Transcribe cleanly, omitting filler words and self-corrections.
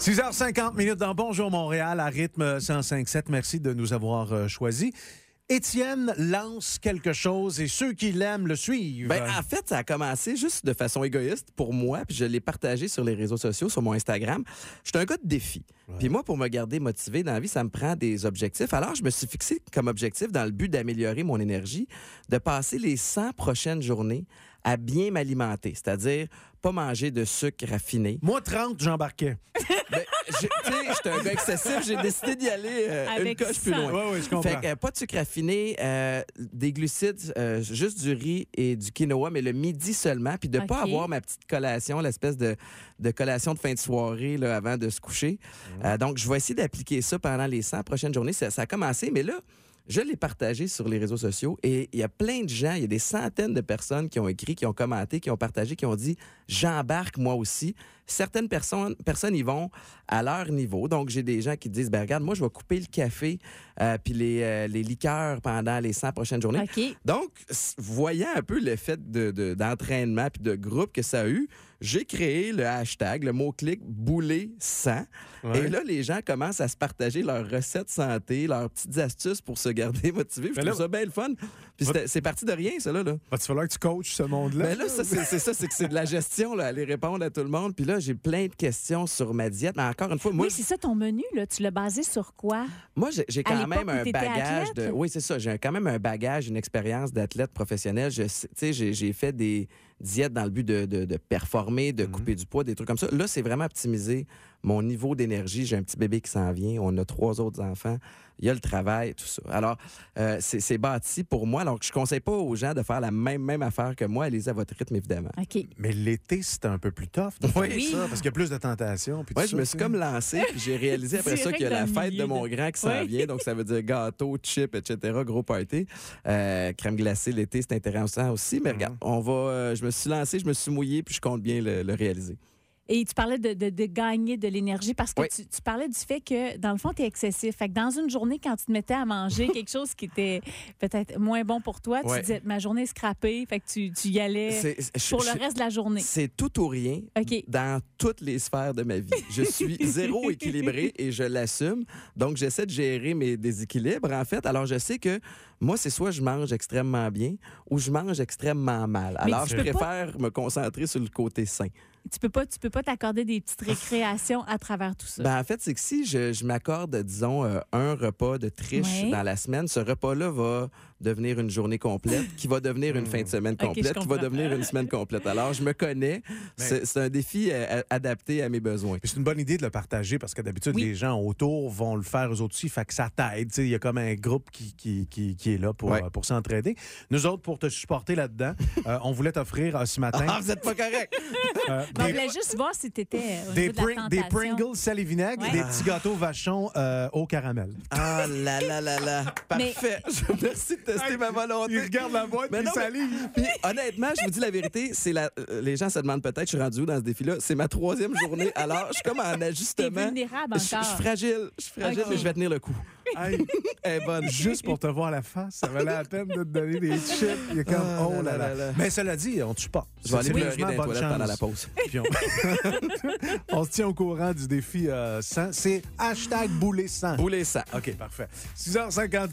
6h50 dans Bonjour Montréal à rythme 105.7. Merci de nous avoir choisis. Étienne lance quelque chose et ceux qui l'aiment le suivent. En fait, ça a commencé juste de façon égoïste pour moi, puis je l'ai partagé sur les réseaux sociaux, sur mon Instagram. Je suis un gars de défi. Ouais. Puis moi, pour me garder motivé dans la vie, ça me prend des objectifs. Alors, je me suis fixé comme objectif, dans le but d'améliorer mon énergie, de passer les 100 prochaines journées à bien m'alimenter, c'est-à-dire pas manger de sucre raffiné. Moi, 30, j'embarquais. J'étais un gars excessif, j'ai décidé d'y aller une coche plus loin. Oui, je comprends. Fait que pas de sucre raffiné, des glucides, juste du riz et du quinoa, mais le midi seulement, puis de pas avoir ma petite collation, l'espèce de collation de fin de soirée là, avant de se coucher. Donc, je vais essayer d'appliquer ça pendant les 100 prochaines journées. Ça a commencé, mais là, je l'ai partagé sur les réseaux sociaux et il y a plein de gens, il y a des centaines de personnes qui ont écrit, qui ont commenté, qui ont partagé, qui ont dit « j'embarque moi aussi ». Certaines personnes y vont à leur niveau. Donc, j'ai des gens qui disent « regarde, moi, je vais couper le café puis les liqueurs pendant les 100 prochaines journées ». Donc, voyant un peu l'effet d'entraînement puis de groupe que ça a eu, j'ai créé le hashtag, le mot-clic « bouler 100 ». Et là, les gens commencent à se partager leurs recettes santé, leurs petites astuces pour se garder motivé. Je trouve ça bien le fun. Puis c'est parti de rien, ça, là. Va-t-il falloir que tu coaches ce monde-là? Mais là, c'est ça, c'est que c'est de la gestion, là, aller répondre à tout le monde. Puis là, j'ai plein de questions sur ma diète. Mais encore une fois, moi... Oui, c'est ça ton menu, là. Tu l'as basé sur quoi? Moi, j'ai quand même un bagage athlète? Oui, c'est ça. J'ai quand même un bagage, une expérience d'athlète professionnel. J'ai fait des diètes dans le but de performer, de couper du poids, des trucs comme ça. Là, c'est vraiment optimiser mon niveau d'énergie. J'ai un petit bébé qui s'en vient. On a 3 autres enfants. Il y a le travail, tout ça. Alors, c'est bâti pour moi. Alors, je conseille pas aux gens de faire la même affaire que moi. Allez-y à votre rythme, évidemment. OK. Mais l'été, c'est un peu plus tough. Oui. Ça, parce qu'il y a plus de tentations. Oui, je me suis comme lancé. Puis j'ai réalisé après ça qu'il y a la fête de mon grand qui s'en vient. Donc, ça veut dire gâteau, chips, etc. Gros party. Crème glacée l'été, c'est intéressant aussi. Mais regarde, je me suis lancé, je me suis mouillé, puis je compte bien le réaliser. Et tu parlais de gagner de l'énergie parce que tu parlais du fait que, dans le fond, tu es excessif. Fait que dans une journée, quand tu te mettais à manger quelque chose qui était peut-être moins bon pour toi, tu disais, ma journée est scrappée. Fait que tu y allais pour le reste de la journée. C'est tout ou rien dans toutes les sphères de ma vie. Je suis zéro équilibré et je l'assume. Donc, j'essaie de gérer mes déséquilibres, en fait. Alors, je sais que moi, c'est soit je mange extrêmement bien ou je mange extrêmement mal. Alors, je préfère me concentrer sur le côté sain. Tu peux pas t'accorder des petites récréations à travers tout ça. En fait, c'est que si je m'accorde, disons, un repas de triche dans la semaine, ce repas-là va devenir une journée complète, qui va devenir une fin de semaine complète, qui va devenir une semaine complète. Alors, je me connais. C'est un défi adapté à mes besoins. C'est une bonne idée de le partager parce que d'habitude, les gens autour vont le faire eux autres aussi. Fait que ça t'aide. Il y a comme un groupe qui est là pour s'entraider. Nous autres, pour te supporter là-dedans, on voulait t'offrir ce matin... Ah, vous êtes pas correct! On voulait juste voir si t'étais des Pringles sel et vinaigre et des petits gâteaux Vachon au caramel. Ah là là là là. Parfait. Je merci de tester ma volonté. Il regarde la boîte et il salive. Puis honnêtement, je vous dis la vérité, les gens se demandent peut-être, je suis rendu où dans ce défi-là? C'est ma 3e journée. Alors, je suis comme en ajustement. T'es vulnérable encore. Je suis fragile, mais je vais tenir le coup. Hey, elle est bonne. Juste pour te voir la face, ça valait la peine de te donner des chips. Il est comme, oh là là. Mais cela dit, on ne tue pas. Je vais aller pleurer dans les toilettes pendant la pause. On se tient au courant du défi 100. C'est hashtag bouler 100. Bouler 100. OK, parfait. 6h54.